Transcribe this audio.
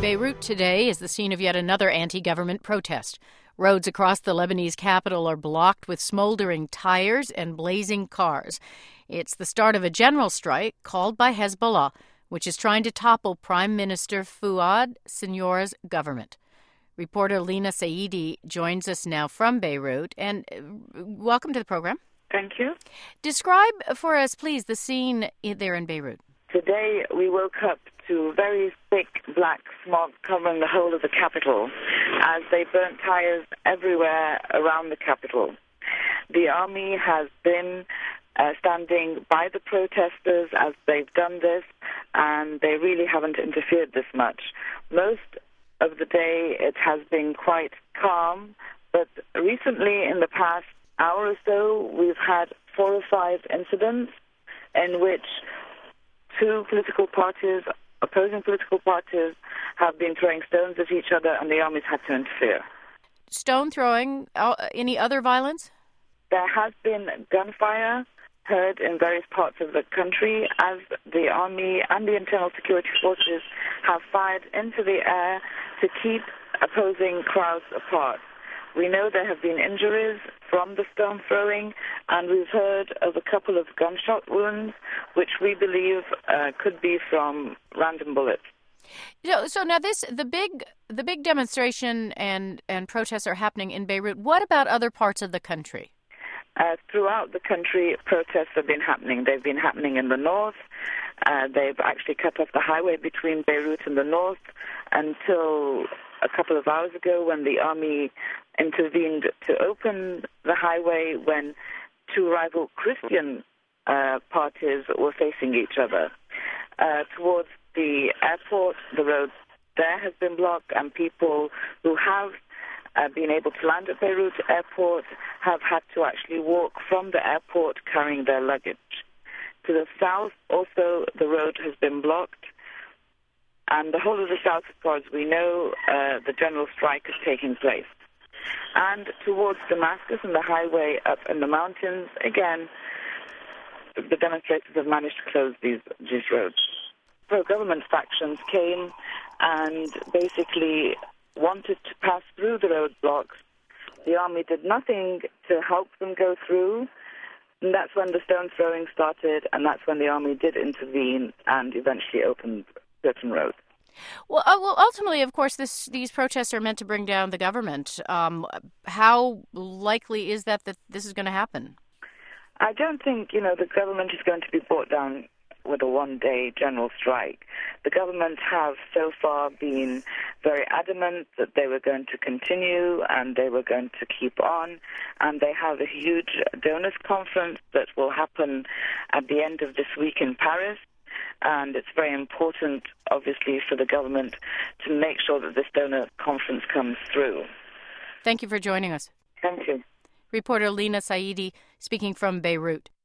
Beirut today is the scene of yet another anti-government protest. Roads across the Lebanese capital are blocked with smoldering tires and blazing cars. It's the start of a general strike called by Hezbollah, which is trying to topple Prime Minister Fouad Sinior's government. Reporter Lina Saidi joins us now from Beirut. And welcome to the program. Thank you. Describe for us, please, the scene there in Beirut. Today we woke up to very thick black smog covering the whole of the capital as they burnt tires everywhere around the capital. The army has been standing by the protesters as they've done this, and they really haven't interfered this much. Most of the day it has been quite calm, but recently in the past hour or so we've had 4 or 5 incidents in which two opposing political parties have been throwing stones at each other, and the army's had to interfere. Stone throwing? Any other violence? There has been gunfire heard in various parts of the country as the army and the internal security forces have fired into the air to keep opposing crowds apart. We know there have been injuries from the stone throwing, and we've heard of a couple of gunshot wounds, which we believe could be from random bullets. So now the big demonstration and protests are happening in Beirut. What about other parts of the country? Throughout the country, protests have been happening. They've been happening in the north. They've actually cut off the highway between Beirut and the north until a couple of hours ago when the army intervened to open the highway when two rival Christian parties were facing each other. Towards the airport, the road there has been blocked, and people who have been able to land at Beirut Airport have had to actually walk from the airport carrying their luggage. To the south, also, the road has been blocked, and the whole of the south, as far as we know, the general strike is taking place. And towards Damascus and the highway up in the mountains, again, the demonstrators have managed to close these roads. Pro-government factions came and basically wanted to pass through the roadblocks. The army did nothing to help them go through, and that's when the stone throwing started, and that's when the army did intervene and eventually opened certain roads. Well, ultimately, of course, these protests are meant to bring down the government. How likely is that this is going to happen? I don't think, the government is going to be brought down with a one-day general strike. The government have so far been very adamant that they were going to continue and they were going to keep on, and they have a huge donors conference that will happen at the end of this week in Paris. And it's very important, obviously, for the government to make sure that this donor conference comes through. Thank you for joining us. Thank you. Reporter Lina Saidi speaking from Beirut.